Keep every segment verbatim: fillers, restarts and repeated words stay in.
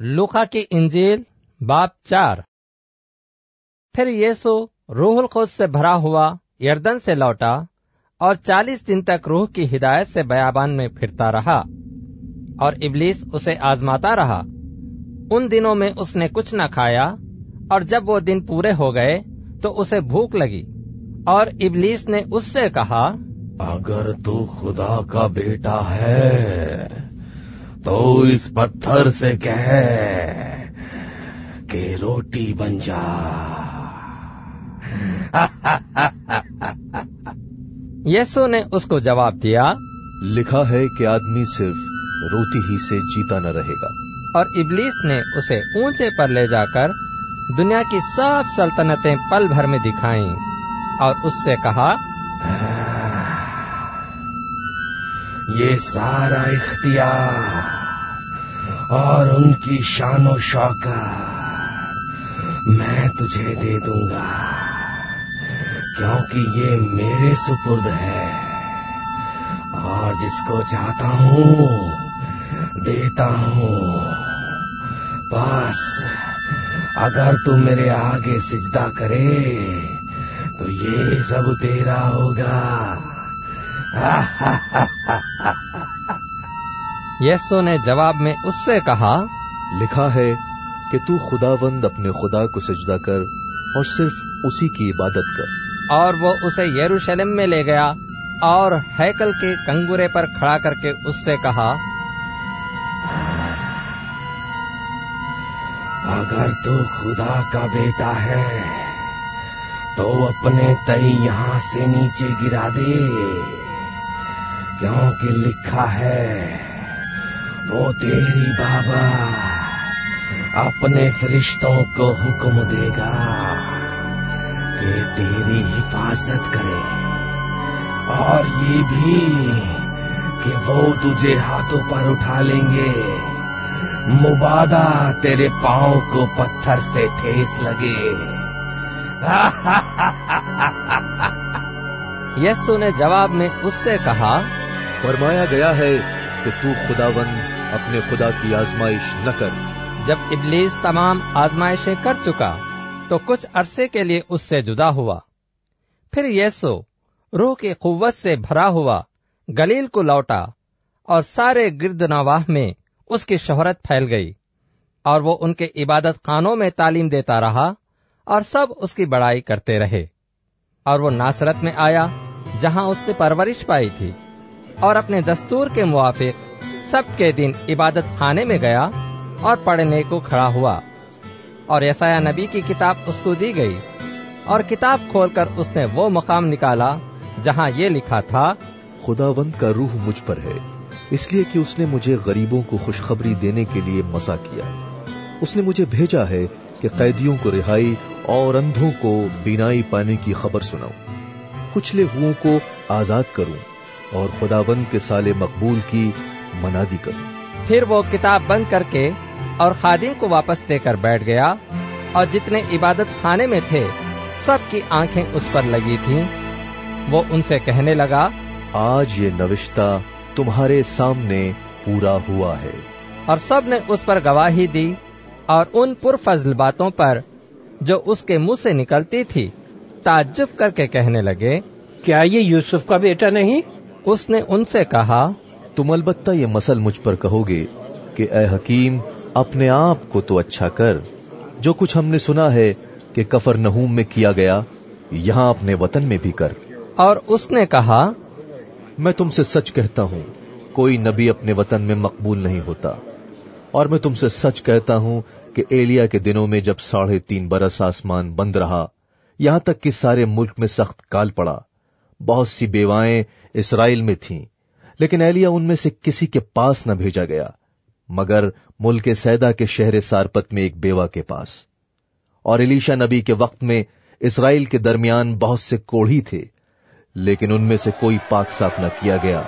लूका की इंजील बाब चार। फिर यीशु रूह कुद्स से भरा हुआ यरदन से लौटा और चालीस दिन तक रूह की हिदायत से बयाबान में फिरता रहा और इब्लीस उसे आजमाता रहा। उन दिनों में उसने कुछ न खाया और जब वो दिन पूरे हो गए तो उसे भूख लगी और इब्लीस ने उससे कहा, अगर तू खुदा का बेटा है तो इस पत्थर से कह कि रोटी बन जा। यीशु ने उसको जवाब दिया, लिखा है कि आदमी सिर्फ रोटी ही से जीता न रहेगा। और इब्लीस ने उसे ऊंचे पर ले जाकर दुनिया की सब सल्तनतें पल भर में दिखाईं और उससे कहा, ये सारा इख्तियार और उनकी शानो शौकत मैं तुझे दे दूंगा, क्योंकि ये मेरे सुपुर्द है और जिसको चाहता हूँ देता हूँ। बस अगर तू मेरे आगे सिजदा करे तो ये सब तेरा होगा। यीशु ने जवाब में उससे कहा, लिखा है कि तू खुदावंद अपने खुदा को सजदा कर और सिर्फ उसी की इबादत कर। और वो उसे यरूशलेम में ले गया और हैकल के कंगुरे पर खड़ा करके उससे कहा, अगर तू खुदा का बेटा है तो अपने तई यहाँ से नीचे गिरा दे, क्योंकि लिखा है वो तेरी बाबा अपने फरिश्तों को हुक्म देगा कि तेरी हिफाजत करे, और ये भी कि वो तुझे हाथों पर उठा लेंगे, मुबादा तेरे पांव को पत्थर से ठेस लगे। यीशु ने जवाब में उससे कहा, फरमाया गया है कि तू खुदावंद अपने खुदा की आजमाइश न कर। जब इब्लीस तमाम आजमाइशें कर चुका तो कुछ अरसे के लिए उससे जुदा हुआ। फिर यीशु रूह की कुव्वत से भरा हुआ गलील को लौटा और सारे गिरदनवाह में उसकी शोहरत फैल गई और वो उनके इबादत खानों में तालीम देता रहा और सब उसकी बड़ाई करते रहे। और वो नासरत में आया जहां उसने परवरिश पाई थी और अपने दस्तूर के मुआफिक सबके दिन इबादत खाने में गया और पढ़ने को खड़ा हुआ। और यसाया नबी की किताब उसको दी गई और किताब खोलकर उसने वो मकाम निकाला जहां ये लिखा था, खुदावंद का रूह मुझ पर है, इसलिए कि उसने मुझे गरीबों को खुशखबरी देने के लिए मसा किया। उसने मुझे भेजा है कि कैदियों को रिहाई और अंधों को बीनाई पाने की खबर सुनाऊं, कुचले हुओं को आजाद करूं और खुदावंद के साले मकबूल की मनादी करूं। फिर वो किताब बंद करके और खादिम को वापस देकर बैठ गया और जितने इबादत खाने में थे सबकी आंखें उस पर लगी थीं। वो उनसे कहने लगा, आज ये नविश्ता तुम्हारे सामने पूरा हुआ है। और सब ने उस पर गवाही दी और उन पुरफज़ल बातों पर जो उसके मुंह से निकलती थी ताज्जुब करके कहने लगे, क्या ये यूसुफ का बेटा नहीं? उसने उनसे कहा, तुम अलबत्ता ये मसल मुझ पर कहोगे कि ए हकीम, अपने आप को तो अच्छा कर। जो कुछ हमने सुना है कि कफरनहूम में किया गया, यहाँ अपने वतन में भी कर। और उसने कहा, मैं तुमसे सच कहता हूँ, कोई नबी अपने वतन में मकबूल नहीं होता। और मैं तुमसे सच कहता हूँ कि एलिया के दिनों में जब साढ़े तीन बरस आसमान बंद रहा, यहाँ तक कि सारे मुल्क में सख्त काल पड़ा, बहुत सी बेवाएं इसराइल में थीं, लेकिन एलिया उनमें से किसी के पास न भेजा गया, मगर मुल्क सैदा के शहर सारपत में एक बेवा के पास। और एलीशा नबी के वक्त में इसराइल के दरमियान बहुत से कोढ़ी थे, लेकिन उनमें से कोई पाक साफ न किया गया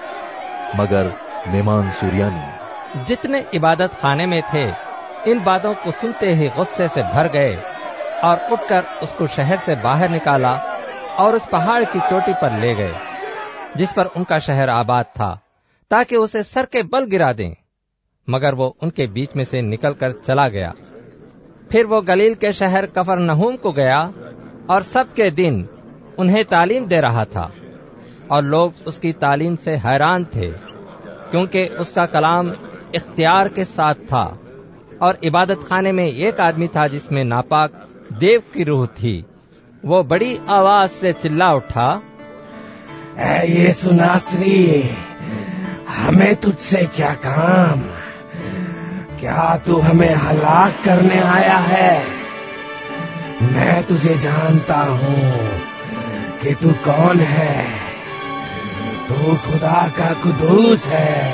मगर नेमान सूरियानी। जितने इबादत खाने में थे इन बातों को सुनते ही गुस्से से भर गए और उठकर उसको शहर से बाहर निकाला और उस पहाड़ की चोटी पर ले गए जिस पर उनका शहर आबाद था, ताकि उसे सर के बल गिरा दें। مگر وہ ان کے بیچ میں سے نکل کر چلا گیا۔ پھر وہ گلیل کے شہر کفرنہوم کو گیا اور سب کے دن انہیں تعلیم دے رہا تھا، اور لوگ اس کی تعلیم سے حیران تھے، کیونکہ اس کا کلام اختیار کے ساتھ تھا۔ اور عبادت خانے میں ایک آدمی تھا جس میں ناپاک دیو کی روح تھی۔ وہ بڑی آواز سے چلا اٹھا، اے یسوع ناصری، ہمیں تجھ سے کیا کام؟ کیا تو ہمیں ہلاک کرنے آیا ہے؟ میں تجھے جانتا ہوں کہ تو کون ہے، تو خدا کا قدوس ہے۔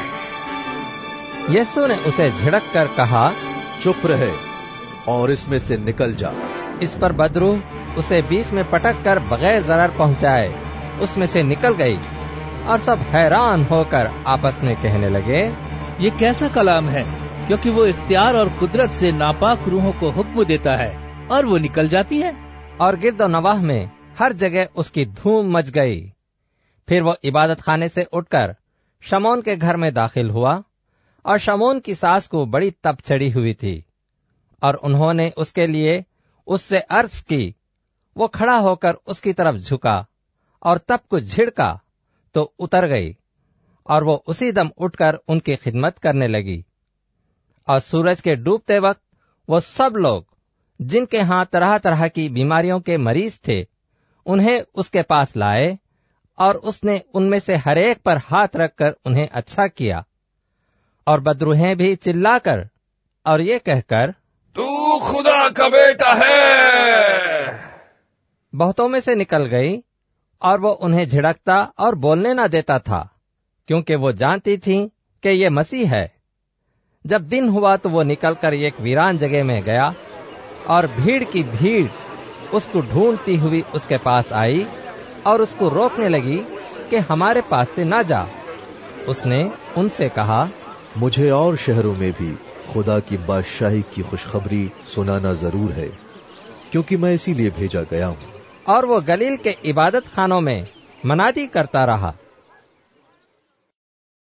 یسوع نے اسے جھڑک کر کہا، چپ رہے اور اس میں سے نکل جا۔ اس پر بدروح اسے بیچ میں پٹک کر بغیر ضرر پہنچائے اس میں سے نکل گئی، اور سب حیران ہو کر آپس میں کہنے لگے، یہ کیسا کلام ہے، کیونکہ وہ اختیار اور قدرت سے ناپاک روحوں کو حکم دیتا ہے اور وہ نکل جاتی ہے۔ اور گرد و نواح میں ہر جگہ اس کی دھوم مچ گئی۔ پھر وہ عبادت خانے سے اٹھ کر شمعون کے گھر میں داخل ہوا، اور شمعون کی ساس کو بڑی تپ چڑھی ہوئی تھی، اور انہوں نے اس کے لیے اس سے عرض کی۔ وہ کھڑا ہو کر اس کی طرف جھکا اور تپ کو جھڑکا تو اتر گئی، اور وہ اسی دم اٹھ کر ان کی خدمت کرنے لگی۔ اور سورج کے ڈوبتے وقت وہ سب لوگ جن کے ہاں طرح طرح کی بیماریوں کے مریض تھے انہیں اس کے پاس لائے، اور اس نے ان میں سے ہر ایک پر ہاتھ رکھ کر انہیں اچھا کیا۔ اور بدروہیں بھی چلا کر اور یہ کہہ کر، تو خدا کا بیٹا ہے، بہتوں میں سے نکل گئی، اور وہ انہیں جھڑکتا اور بولنے نہ دیتا تھا، کیونکہ وہ جانتی تھی کہ یہ مسیح ہے۔ جب دن ہوا تو وہ نکل کر ایک ویران جگہ میں گیا، اور بھیڑ کی بھیڑ اس کو ڈھونڈتی ہوئی اس کے پاس آئی اور اس کو روکنے لگی کہ ہمارے پاس سے نہ جا۔ اس نے ان سے کہا، مجھے اور شہروں میں بھی خدا کی بادشاہی کی خوشخبری سنانا ضرور ہے، کیونکہ میں اسی لیے بھیجا گیا ہوں۔ اور وہ گلیل کے عبادت خانوں میں منادی کرتا رہا،